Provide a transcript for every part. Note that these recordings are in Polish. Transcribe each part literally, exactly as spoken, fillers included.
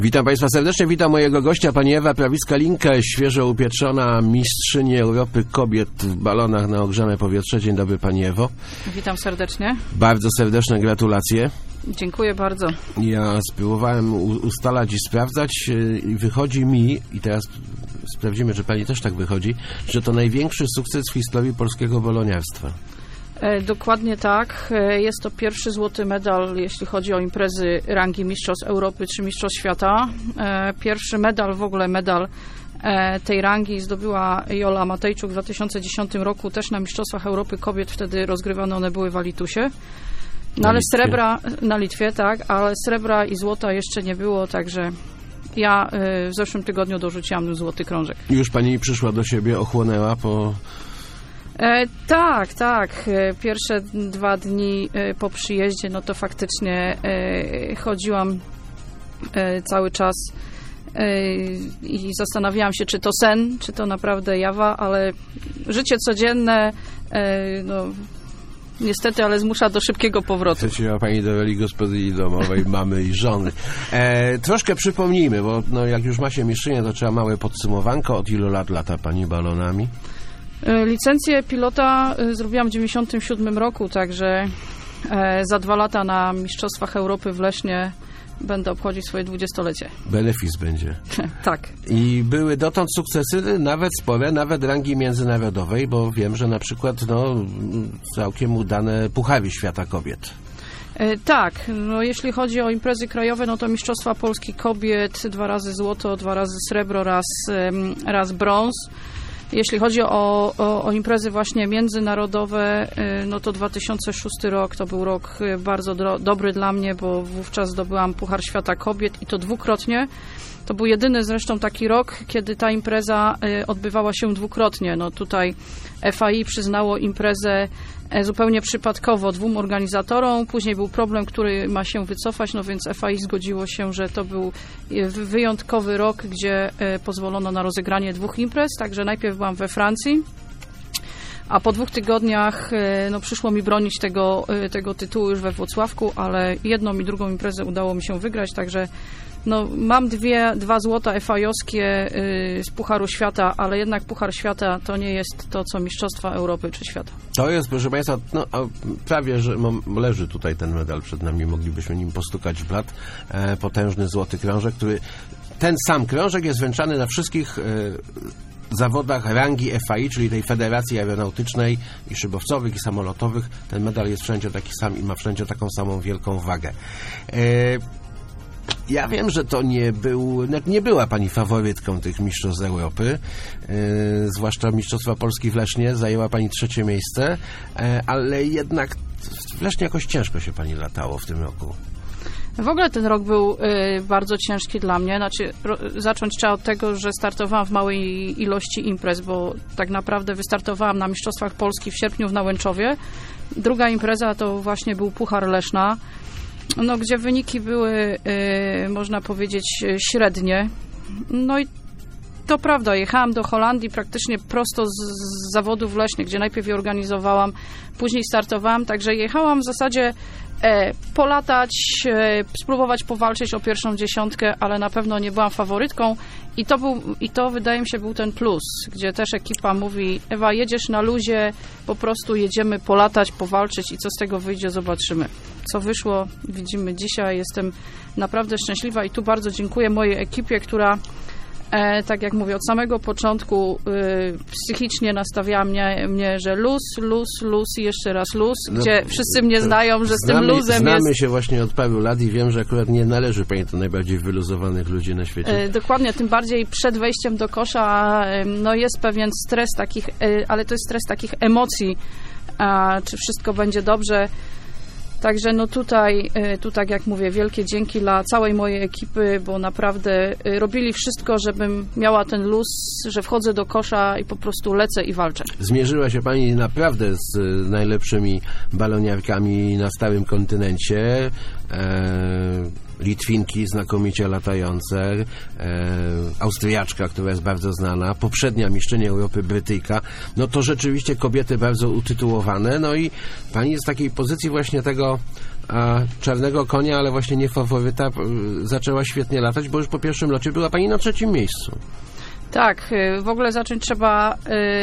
Witam Państwa serdecznie, witam mojego gościa, pani Ewa Prawicka-Linkę, świeżo upieczona mistrzyni Europy kobiet w balonach na ogrzane powietrze. Dzień dobry pani Ewo. Witam serdecznie. Bardzo serdeczne gratulacje. Dziękuję bardzo. Ja spróbowałem ustalać i sprawdzać i wychodzi mi, i teraz sprawdzimy, czy pani też tak wychodzi, że to największy sukces w historii polskiego baloniarstwa. E, dokładnie tak. E, jest to pierwszy złoty medal, jeśli chodzi o imprezy rangi Mistrzostw Europy czy Mistrzostw Świata. E, pierwszy medal, w ogóle medal e, tej rangi zdobyła Jola Matejczuk w dwa tysiące dziesiątym roku, też na Mistrzostwach Europy Kobiet. Wtedy rozgrywane one były w Alitusie. No ale Litwie. srebra, na Litwie, tak, ale srebra i złota jeszcze nie było, także ja e, w zeszłym tygodniu dorzuciłam złoty krążek. Już pani przyszła do siebie, ochłonęła po... E, tak, tak. E, pierwsze dwa dni e, po przyjeździe, no to faktycznie e, chodziłam e, cały czas e, i zastanawiałam się, czy to sen, czy to naprawdę jawa, ale życie codzienne, e, no niestety, ale zmusza do szybkiego powrotu. Przeciwła pani do roli gospodyni domowej, mamy i żony. E, troszkę przypomnijmy, bo no, jak już ma się mistrzynię, to trzeba małe podsumowanko. Od ilu lat lata pani balonami? Licencję pilota zrobiłam w dziewięćdziesiątym siódmym roku, także za dwa lata na Mistrzostwach Europy w Lesznie będę obchodzić swoje dwudziestolecie. Benefis będzie. Tak. I były dotąd sukcesy nawet spore, nawet rangi międzynarodowej, bo wiem, że na przykład no, całkiem udane Puchary Świata Kobiet. E, tak, no jeśli chodzi o imprezy krajowe, no to Mistrzostwa Polski Kobiet, dwa razy złoto, dwa razy srebro, raz, raz brąz. Jeśli chodzi o, o, o imprezy właśnie międzynarodowe, no to dwa tysiące szósty rok to był rok bardzo do, dobry dla mnie, bo wówczas zdobyłam Puchar Świata Kobiet i to dwukrotnie. To był jedyny zresztą taki rok, kiedy ta impreza odbywała się dwukrotnie. No tutaj F A I przyznało imprezę zupełnie przypadkowo dwóm organizatorom. Później był problem, który ma się wycofać, no więc F A I zgodziło się, że to był wyjątkowy rok, gdzie pozwolono na rozegranie dwóch imprez. Także najpierw byłam we Francji, a po dwóch tygodniach no, przyszło mi bronić tego, tego tytułu już we Włocławku, ale jedną i drugą imprezę udało mi się wygrać, także no, mam dwie, dwa złota F A I-owskie y, z Pucharu Świata, ale jednak Puchar Świata to nie jest to, co Mistrzostwa Europy czy Świata. To jest, proszę Państwa, no, prawie, że mam, leży tutaj ten medal przed nami, moglibyśmy nim postukać w blat. E, potężny złoty krążek, który, ten sam krążek jest wręczany na wszystkich e, zawodach rangi F A I, czyli tej Federacji Aeronautycznej i Szybowcowych i Samolotowych. Ten medal jest wszędzie taki sam i ma wszędzie taką samą wielką wagę. E, Ja wiem, że to nie był, nie była pani faworytką tych mistrzostw Europy, yy, zwłaszcza Mistrzostwa Polski w Lesznie, zajęła pani trzecie miejsce, yy, ale jednak w Lesznie jakoś ciężko się pani latało w tym roku. W ogóle ten rok był y, bardzo ciężki dla mnie. Znaczy, ro, zacząć trzeba od tego, że startowałam w małej ilości imprez, bo tak naprawdę wystartowałam na Mistrzostwach Polski w sierpniu w Nałęczowie. Druga impreza to właśnie był Puchar Leszna, no, gdzie wyniki były, y, można powiedzieć, średnie. No i to prawda, jechałam do Holandii praktycznie prosto z, z zawodu w Lesznie, gdzie najpierw je organizowałam, później startowałam, także jechałam w zasadzie e, polatać, e, spróbować powalczyć o pierwszą dziesiątkę, ale na pewno nie byłam faworytką i to, był, i to wydaje mi się był ten plus, gdzie też ekipa mówi: Ewa, jedziesz na luzie, po prostu jedziemy polatać, powalczyć i co z tego wyjdzie, zobaczymy. Co wyszło, widzimy dzisiaj. Jestem naprawdę szczęśliwa i tu bardzo dziękuję mojej ekipie, która E, tak jak mówię, od samego początku y, psychicznie nastawiała mnie, mnie, że luz, luz, luz i jeszcze raz luz, no, gdzie wszyscy mnie znają, że z znamy, tym luzem znamy jest... Znamy się właśnie od paru lat i wiem, że akurat nie należy pani do najbardziej wyluzowanych ludzi na świecie. E, dokładnie, tym bardziej przed wejściem do kosza e, no jest pewien stres takich, e, ale to jest stres takich emocji, a, czy wszystko będzie dobrze. Także no tutaj, tu tak jak mówię, wielkie dzięki dla całej mojej ekipy, bo naprawdę robili wszystko, żebym miała ten luz, że wchodzę do kosza i po prostu lecę i walczę. Zmierzyła się pani naprawdę z najlepszymi baloniarkami na stałym kontynencie. E, Litwinki znakomicie latające, e, Austriaczka, która jest bardzo znana, poprzednia mistrzyni Europy Brytyjka. No to rzeczywiście kobiety bardzo utytułowane. No i pani jest w takiej pozycji właśnie tego a czarnego konia, ale właśnie nie faworyta, zaczęła świetnie latać, bo już po pierwszym locie była pani na trzecim miejscu. Tak, w ogóle zacząć trzeba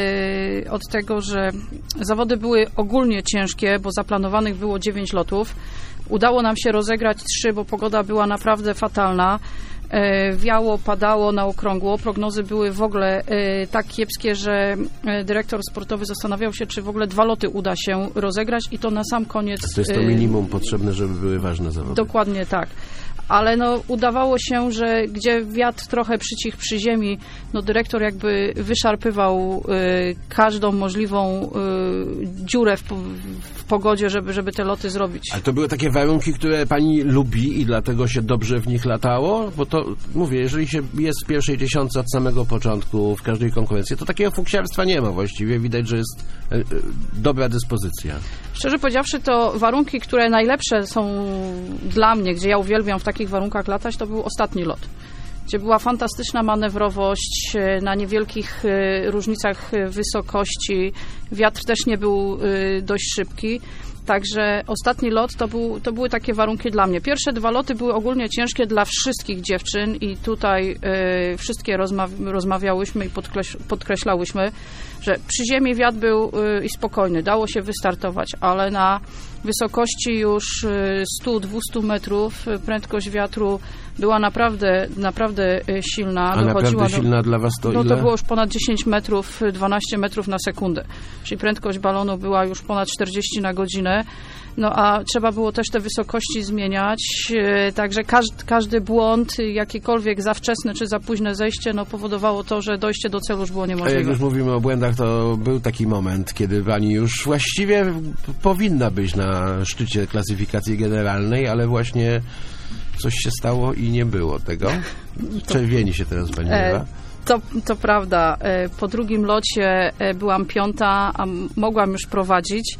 yy, od tego, że zawody były ogólnie ciężkie, bo zaplanowanych było dziewięć lotów. Udało nam się rozegrać trzy, bo pogoda była naprawdę fatalna. Yy, wiało, padało na okrągło. Prognozy były w ogóle yy, tak kiepskie, że yy, dyrektor sportowy zastanawiał się, czy w ogóle dwa loty uda się rozegrać i to na sam koniec. To jest to minimum yy, potrzebne, żeby były ważne zawody. Dokładnie tak. Ale no, udawało się, że gdzie wiatr trochę przycichł przy ziemi, no dyrektor jakby wyszarpywał y, każdą możliwą y, dziurę w, w pogodzie, żeby, żeby te loty zrobić. Ale to były takie warunki, które pani lubi i dlatego się dobrze w nich latało? Bo to, mówię, jeżeli się jest w pierwszej dziesiątce od samego początku w każdej konkurencji, to takiego fuksiarstwa nie ma właściwie. Widać, że jest y, y, dobra dyspozycja. Szczerze powiedziawszy, to warunki, które najlepsze są dla mnie, gdzie ja uwielbiam w takich warunkach latać, to był ostatni lot, gdzie była fantastyczna manewrowość na niewielkich różnicach wysokości. Wiatr też nie był dość szybki. Także ostatni lot to, był, to były takie warunki dla mnie. Pierwsze dwa loty były ogólnie ciężkie dla wszystkich dziewczyn i tutaj y, wszystkie rozma- rozmawiałyśmy i podkreś- podkreślałyśmy, że przy ziemi wiatr był y, i spokojny, dało się wystartować, ale na wysokości już y, sto do dwustu metrów prędkość wiatru była naprawdę, naprawdę y, silna. A naprawdę do, silna dla was to no, ile? To było już ponad dziesięć metrów, dwanaście metrów na sekundę. Czyli prędkość balonu była już ponad czterdzieści na godzinę. No a trzeba było też te wysokości zmieniać, także każdy, każdy błąd, jakiekolwiek za wczesne czy za późne zejście, no powodowało to, że dojście do celu już było niemożliwe. A jak już mówimy o błędach, to był taki moment, kiedy pani już właściwie powinna być na szczycie klasyfikacji generalnej, ale właśnie coś się stało i nie było tego. Czerwieni się teraz pani bywa. To, to prawda. Po drugim locie byłam piąta, a mogłam już prowadzić.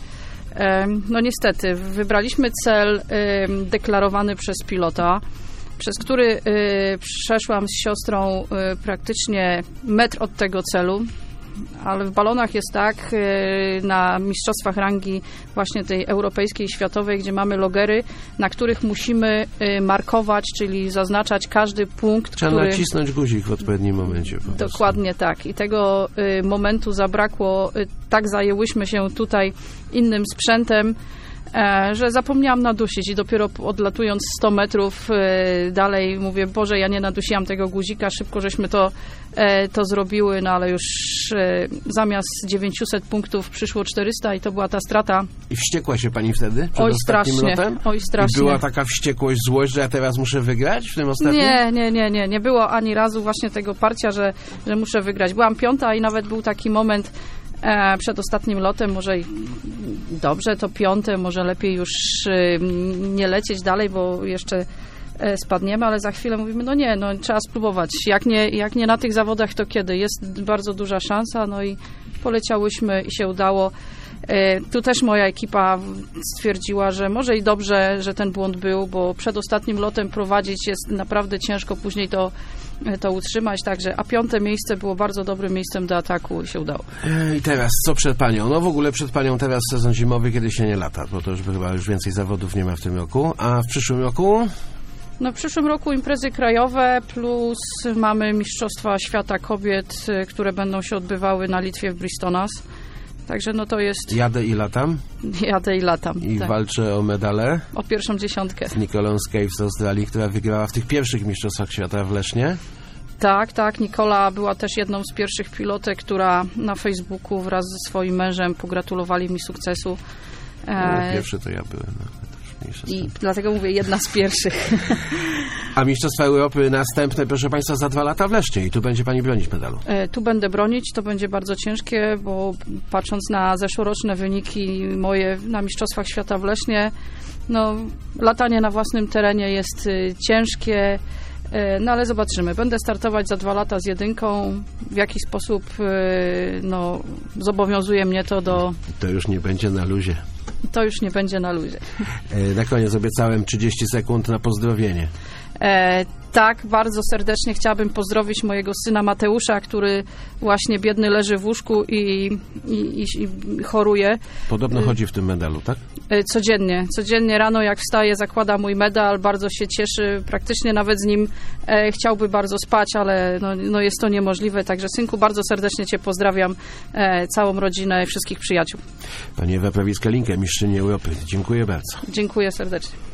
No niestety, wybraliśmy cel deklarowany przez pilota, przez który przeszłam z siostrą praktycznie metr od tego celu, ale w balonach jest tak, na mistrzostwach rangi właśnie tej europejskiej, światowej, gdzie mamy logery, na których musimy markować, czyli zaznaczać każdy punkt, Trzeba który... nacisnąć guzik w odpowiednim momencie. Dokładnie tak. I tego momentu zabrakło. Tak zajęłyśmy się tutaj innym sprzętem, że zapomniałam nadusić i dopiero odlatując sto metrów dalej mówię, Boże, ja nie nadusiłam tego guzika, szybko żeśmy to, to zrobiły, no ale już zamiast dziewięćset punktów przyszło czterysta i to była ta strata. I wściekła się pani wtedy przed oj, ostatnim strasznie, lotem? Oj, strasznie. I była taka wściekłość, złość, że ja teraz muszę wygrać w tym ostatnim? Nie, nie, nie, nie. Nie było ani razu właśnie tego parcia, że, że muszę wygrać. Byłam piąta i nawet był taki moment e, przed ostatnim lotem, może i dobrze to piąte, może lepiej już e, nie lecieć dalej, bo jeszcze e, spadniemy, ale za chwilę mówimy, no nie, no trzeba spróbować. Jak nie, jak nie na tych zawodach, to kiedy? Jest bardzo duża szansa, no i poleciałyśmy i się udało. Tu też moja ekipa stwierdziła, że może i dobrze, że ten błąd był, bo przed ostatnim lotem prowadzić jest naprawdę ciężko później to, to utrzymać, także, a piąte miejsce było bardzo dobrym miejscem do ataku i się udało. I teraz, co przed panią? No w ogóle przed panią teraz sezon zimowy, kiedy się nie lata, bo to już chyba już więcej zawodów nie ma w tym roku, a w przyszłym roku? No w przyszłym roku imprezy krajowe, plus mamy Mistrzostwa Świata Kobiet, które będą się odbywały na Litwie w Bristonas. Także no to jest... Jadę i latam? Jadę i latam. I tak. walczę o medale? O pierwszą dziesiątkę. Z Nicolą Scaife z Australii, która wygrała w tych pierwszych Mistrzostwach Świata w Lesznie? Tak, tak. Nikola była też jedną z pierwszych pilotek, która na Facebooku wraz ze swoim mężem pogratulowali mi sukcesu. No, pierwszy to ja byłem. I dlatego mówię, jedna z pierwszych. A Mistrzostwa Europy następne, proszę Państwa, za dwa lata w Lesznie i tu będzie Pani bronić medalu. E, tu będę bronić, to będzie bardzo ciężkie, bo patrząc na zeszłoroczne wyniki moje na Mistrzostwach Świata w Lesznie, no latanie na własnym terenie jest y, ciężkie, y, no ale zobaczymy. Będę startować za dwa lata z jedynką. W jaki sposób y, no, zobowiązuje mnie to do... To już nie będzie na luzie. To już nie będzie na luzie. Na koniec obiecałem trzydzieści sekund na pozdrowienie. E, tak, bardzo serdecznie chciałabym pozdrowić mojego syna Mateusza, który właśnie biedny leży w łóżku i, i, i choruje. Podobno chodzi w tym medalu, tak? E, codziennie. Codziennie rano jak wstaje, zakłada mój medal, bardzo się cieszy, praktycznie nawet z nim e, chciałby bardzo spać, ale no, no jest to niemożliwe. Także synku, bardzo serdecznie Cię pozdrawiam, e, całą rodzinę, wszystkich przyjaciół. Pani Ewa Prawiska-Linkę, mistrzyni Europy. Dziękuję bardzo. Dziękuję serdecznie.